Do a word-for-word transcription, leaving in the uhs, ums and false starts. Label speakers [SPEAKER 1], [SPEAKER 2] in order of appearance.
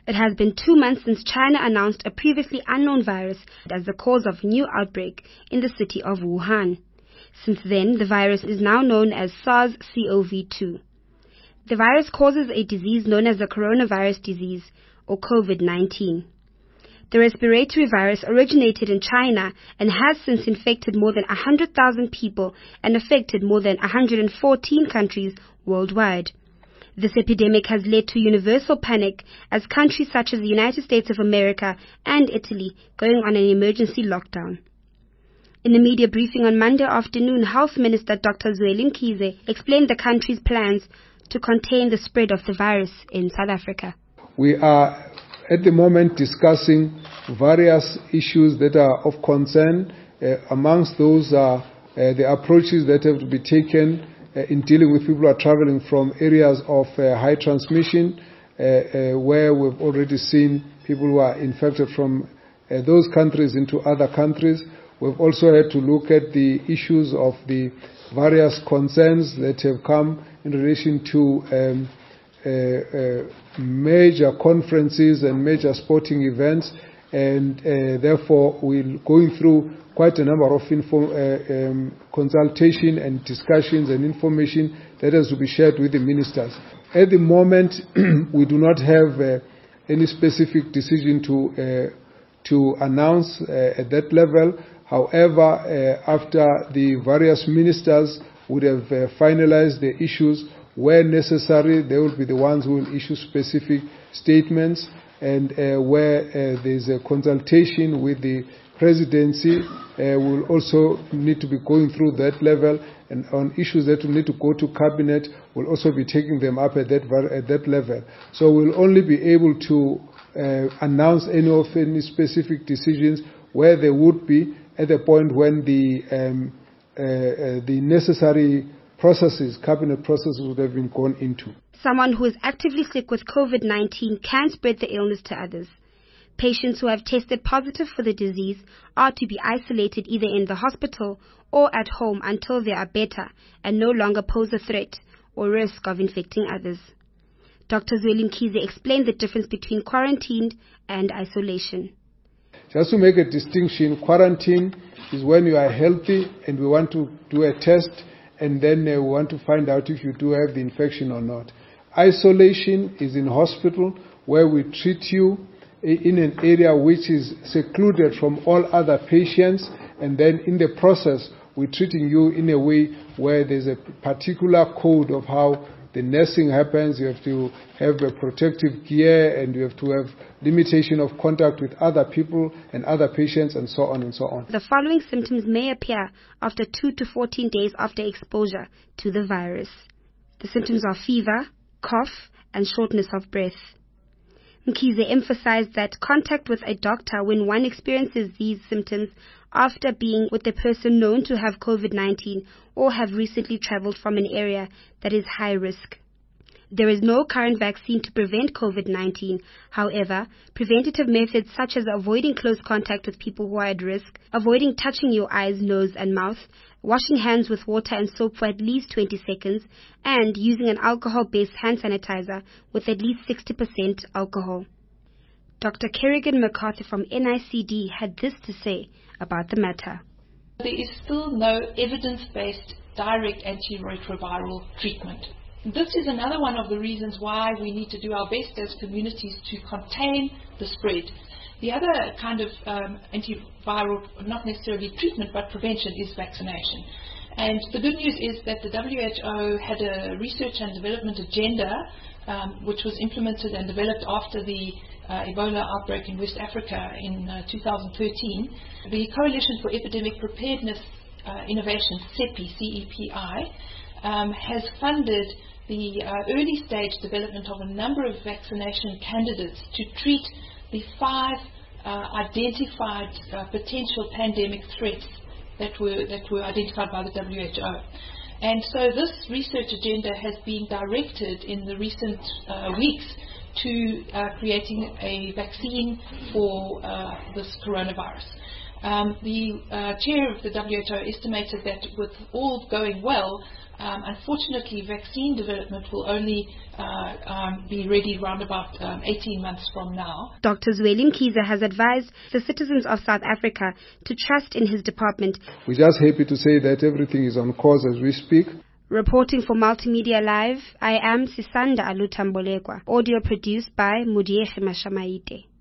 [SPEAKER 1] It has been two months since China announced a previously unknown virus as the cause of a new outbreak in the city of Wuhan. Since then, the virus is now known as SARS C o V two. The virus causes a disease known as the coronavirus disease, or COVID nineteen. The respiratory virus originated in China and has since infected more than one hundred thousand people and affected more than one hundred fourteen countries worldwide. This epidemic has led to universal panic as countries such as the United States of America and Italy going on an emergency lockdown. In a media briefing on Monday afternoon, Health Minister Doctor Zweli Mkhize explained the country's plans to contain the spread of the virus in South Africa.
[SPEAKER 2] We are at the moment discussing various issues that are of concern. Uh, amongst those are uh, the approaches that have to be taken uh, in dealing with people who are traveling from areas of uh, high transmission, uh, uh, where we've already seen people who are infected from uh, those countries into other countries. We've also had to look at the issues of the various concerns that have come in relation to um, uh, uh, major conferences and major sporting events, and uh, therefore we're going through quite a number of info, uh, um, consultation and discussions and information that has to be shared with the ministers. At the moment, we do not have uh, any specific decision to uh, to announce uh, at that level. However, uh, after the various ministers would have uh, finalized the issues, where necessary, they will be the ones who will issue specific statements, and uh, where uh, there's a consultation with the presidency, uh, will also need to be going through that level, and on issues that will need to go to cabinet, we'll also be taking them up at that at that level. So we'll only be able to uh, announce any of any specific decisions where there would be at the point when the um, uh, uh, the necessary processes, cabinet processes would have been gone into.
[SPEAKER 1] Someone who is actively sick with COVID nineteen can spread the illness to others. Patients who have tested positive for the disease are to be isolated either in the hospital or at home until they are better and no longer pose a threat or risk of infecting others. Doctor Zweli Mkhize explained the difference between quarantined and isolation.
[SPEAKER 2] Just to make a distinction, quarantine is when you are healthy and we want to do a test, and then uh, we want to find out if you do have the infection or not. Isolation is in hospital, where we treat you in an area which is secluded from all other patients, and then in the process we're treating you in a way where there's a particular code of how the nursing happens. You have to have a protective gear, and you have to have limitation of contact with other people and other patients, and so on and so on.
[SPEAKER 1] The following symptoms may appear after two to fourteen days after exposure to the virus. The symptoms are fever, cough, and shortness of breath. Mkhize emphasized that contact with a doctor when one experiences these symptoms after being with a person known to have COVID nineteen or have recently traveled from an area that is high risk. There is no current vaccine to prevent COVID nineteen. However, preventative methods such as avoiding close contact with people who are at risk, avoiding touching your eyes, nose, and mouth, washing hands with water and soap for at least twenty seconds, and using an alcohol-based hand sanitizer with at least sixty percent alcohol. Doctor Kerrigan McCarthy from N I C D had this to say about the matter.
[SPEAKER 3] There is still no evidence-based direct antiretroviral treatment. This is another one of the reasons why we need to do our best as communities to contain the spread. The other kind of um, antiviral, not necessarily treatment, but prevention, is vaccination. And the good news is that the W H O had a research and development agenda um, which was implemented and developed after the uh, Ebola outbreak in West Africa in uh, two thousand thirteen. The Coalition for Epidemic Preparedness uh, Innovation, CEPI, C E P I, um, has funded the uh, early stage development of a number of vaccination candidates to treat the five uh, identified uh, potential pandemic threats that were that were identified by the W H O. And so this research agenda has been directed in the recent uh, weeks to uh, creating a vaccine for uh, this coronavirus. Um, the uh, chair of the W H O estimated that with all going well, um, unfortunately vaccine development will only uh, um, be ready around about um, eighteen months from now.
[SPEAKER 1] Doctor Zweli Mkhize has advised the citizens of South Africa to trust in his department.
[SPEAKER 2] We're just happy to say that everything is on course as we speak.
[SPEAKER 1] Reporting for Multimedia Live, I am Sisanda Alutambolekwa. Audio produced by Mudiekhe Mashamaite.